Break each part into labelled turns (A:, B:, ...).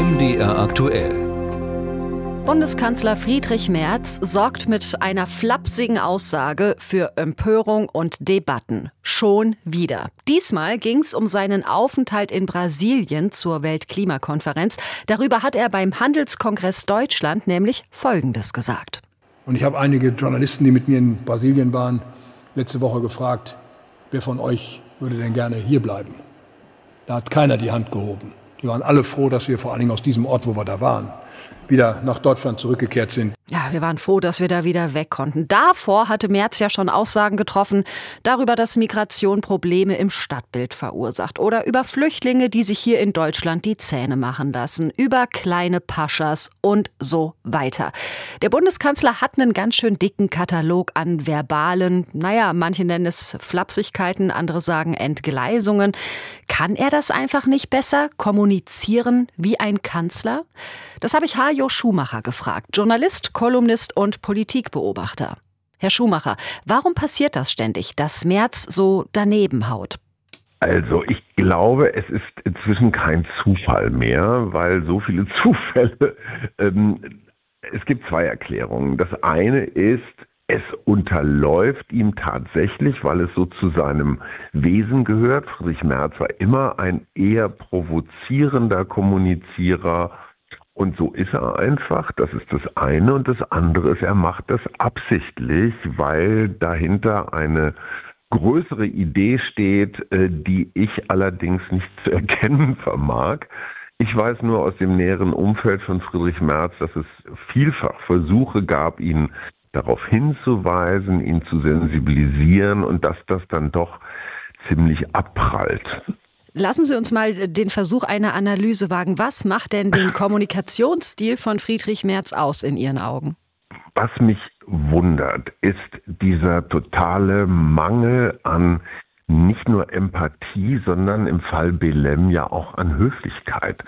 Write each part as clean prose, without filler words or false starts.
A: MDR aktuell.
B: Bundeskanzler Friedrich Merz sorgt mit einer flapsigen Aussage für Empörung und Debatten. Schon wieder. Diesmal ging es um seinen Aufenthalt in Brasilien zur Weltklimakonferenz. Darüber hat er beim Handelskongress Deutschland nämlich Folgendes gesagt.
C: Und ich habe einige Journalisten, die mit mir in Brasilien waren, letzte Woche gefragt, wer von euch würde denn gerne hier bleiben? Da hat keiner die Hand gehoben. Die waren alle froh, dass wir vor allen Dingen aus diesem Ort, wo wir da waren, wieder nach Deutschland zurückgekehrt sind.
B: Ja, wir waren froh, dass wir da wieder weg konnten. Davor hatte Merz ja schon Aussagen getroffen darüber, dass Migration Probleme im Stadtbild verursacht. Oder über Flüchtlinge, die sich hier in Deutschland die Zähne machen lassen. Über kleine Paschas und so weiter. Der Bundeskanzler hat einen ganz schön dicken Katalog an verbalen, manche nennen es Flapsigkeiten, andere sagen Entgleisungen. Kann er das einfach nicht besser kommunizieren wie ein Kanzler? Das habe ich Hajo Schumacher gefragt, Journalist, Kolumnist und Politikbeobachter. Herr Schumacher, warum passiert das ständig, dass Merz so daneben haut?
D: Also ich glaube, es ist inzwischen kein Zufall mehr, weil so viele Zufälle, es gibt zwei Erklärungen. Das eine ist, es unterläuft ihm tatsächlich, weil es so zu seinem Wesen gehört. Friedrich Merz war immer ein eher provozierender Kommunizierer. Und so ist er einfach, das ist das eine. Und das andere ist, er macht das absichtlich, weil dahinter eine größere Idee steht, die ich allerdings nicht zu erkennen vermag. Ich weiß nur aus dem näheren Umfeld von Friedrich Merz, dass es vielfach Versuche gab, ihn darauf hinzuweisen, ihn zu sensibilisieren und dass das dann doch ziemlich abprallt.
B: Lassen Sie uns mal den Versuch einer Analyse wagen. Was macht denn den Kommunikationsstil von Friedrich Merz aus in Ihren Augen?
D: Was mich wundert, ist dieser totale Mangel an nicht nur Empathie, sondern im Fall Belem ja auch an Höflichkeit.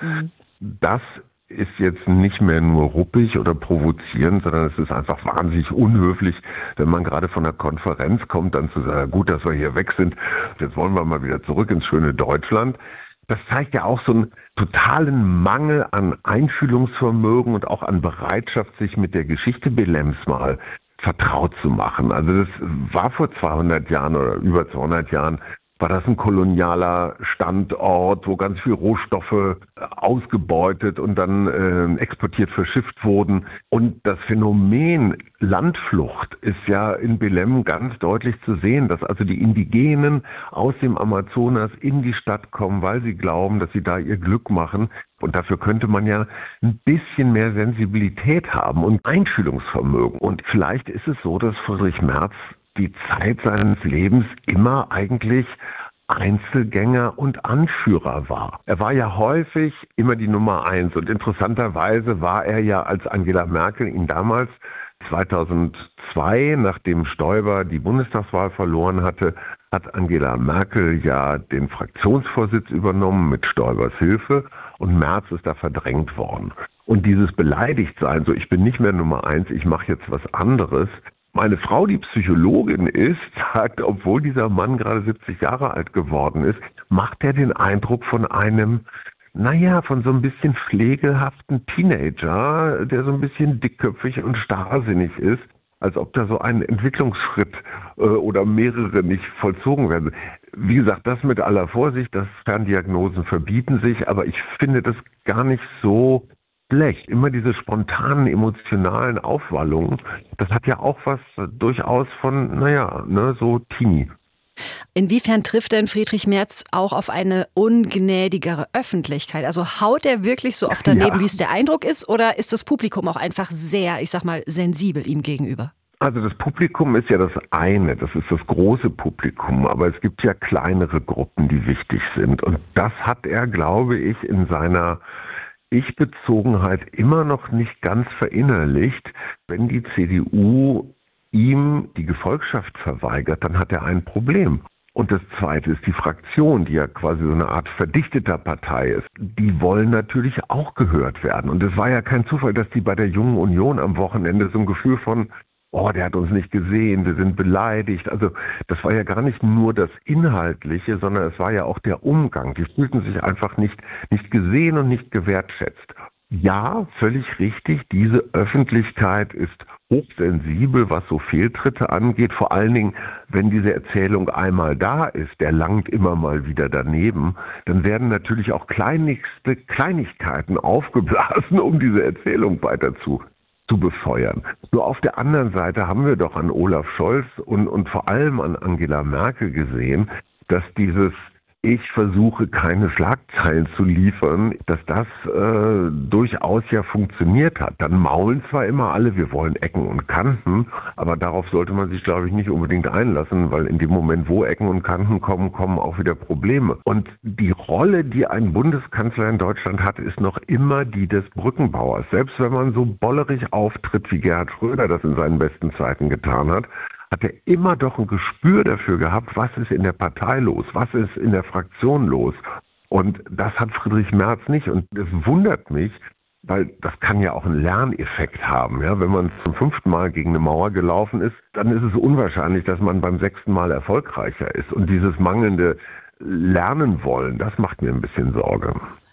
D: Das ist jetzt nicht mehr nur ruppig oder provozierend, sondern es ist einfach wahnsinnig unhöflich, wenn man gerade von einer Konferenz kommt, dann zu sagen, gut, dass wir hier weg sind, jetzt wollen wir mal wieder zurück ins schöne Deutschland. Das zeigt ja auch so einen totalen Mangel an Einfühlungsvermögen und auch an Bereitschaft, sich mit der Geschichte Belems mal vertraut zu machen. Also das war vor 200 Jahren oder über 200 Jahren, war das ein kolonialer Standort, wo ganz viel Rohstoffe ausgebeutet und dann exportiert, verschifft wurden. Und das Phänomen Landflucht ist ja in Belem ganz deutlich zu sehen, dass also die Indigenen aus dem Amazonas in die Stadt kommen, weil sie glauben, dass sie da ihr Glück machen. Und dafür könnte man ja ein bisschen mehr Sensibilität haben und Einfühlungsvermögen. Und vielleicht ist es so, dass Friedrich Merz die Zeit seines Lebens immer eigentlich Einzelgänger und Anführer war. Er war ja häufig immer die Nummer 1 und interessanterweise war er ja, als Angela Merkel ihn damals 2002, nachdem Stoiber die Bundestagswahl verloren hatte, hat Angela Merkel ja den Fraktionsvorsitz übernommen mit Stoibers Hilfe und Merz ist da verdrängt worden. Und dieses Beleidigtsein, so ich bin nicht mehr Nummer 1, ich mache jetzt was anderes. Meine Frau, die Psychologin ist, sagt, obwohl dieser Mann gerade 70 Jahre alt geworden ist, macht er den Eindruck von einem, von so ein bisschen pflegehaften Teenager, der so ein bisschen dickköpfig und starrsinnig ist, als ob da so ein Entwicklungsschritt oder mehrere nicht vollzogen werden. Wie gesagt, das mit aller Vorsicht, das Ferndiagnosen verbieten sich, aber ich finde das gar nicht so schlecht. Immer diese spontanen, emotionalen Aufwallungen, das hat ja auch was durchaus von, so Teenie.
B: Inwiefern trifft denn Friedrich Merz auch auf eine ungnädigere Öffentlichkeit? Also haut er wirklich so oft daneben, wie es der Eindruck ist? Oder ist das Publikum auch einfach sehr, sensibel ihm gegenüber?
D: Also das Publikum ist ja das eine, das ist das große Publikum, aber es gibt ja kleinere Gruppen, die wichtig sind. Und das hat er, glaube ich, in seiner Ich-Bezogenheit immer noch nicht ganz verinnerlicht. Wenn die CDU ihm die Gefolgschaft verweigert, dann hat er ein Problem. Und das Zweite ist die Fraktion, die ja quasi so eine Art verdichteter Partei ist. Die wollen natürlich auch gehört werden. Und es war ja kein Zufall, dass die bei der Jungen Union am Wochenende so ein Gefühl von, der hat uns nicht gesehen, wir sind beleidigt. Also das war ja gar nicht nur das Inhaltliche, sondern es war ja auch der Umgang. Die fühlten sich einfach nicht gesehen und nicht gewertschätzt. Ja, völlig richtig. Diese Öffentlichkeit ist hochsensibel, was so Fehltritte angeht. Vor allen Dingen, wenn diese Erzählung einmal da ist, der langt immer mal wieder daneben, dann werden natürlich auch kleinigste Kleinigkeiten aufgeblasen, um diese Erzählung weiter zu befeuern. Nur auf der anderen Seite haben wir doch an Olaf Scholz und vor allem an Angela Merkel gesehen, dass dieses Ich versuche keine Schlagzeilen zu liefern, dass das durchaus ja funktioniert hat. Dann maulen zwar immer alle, wir wollen Ecken und Kanten, aber darauf sollte man sich, glaube ich, nicht unbedingt einlassen, weil in dem Moment, wo Ecken und Kanten kommen, kommen auch wieder Probleme. Und die Rolle, die ein Bundeskanzler in Deutschland hat, ist noch immer die des Brückenbauers. Selbst wenn man so bollerig auftritt, wie Gerhard Schröder das in seinen besten Zeiten getan hat er immer doch ein Gespür dafür gehabt, was ist in der Partei los, was ist in der Fraktion los. Und das hat Friedrich Merz nicht. Und es wundert mich, weil das kann ja auch einen Lerneffekt haben. Ja? Wenn man zum 5. Mal gegen eine Mauer gelaufen ist, dann ist es unwahrscheinlich, dass man beim 6. Mal erfolgreicher ist. Und dieses mangelnde Lernen wollen, das macht mir ein bisschen Sorge.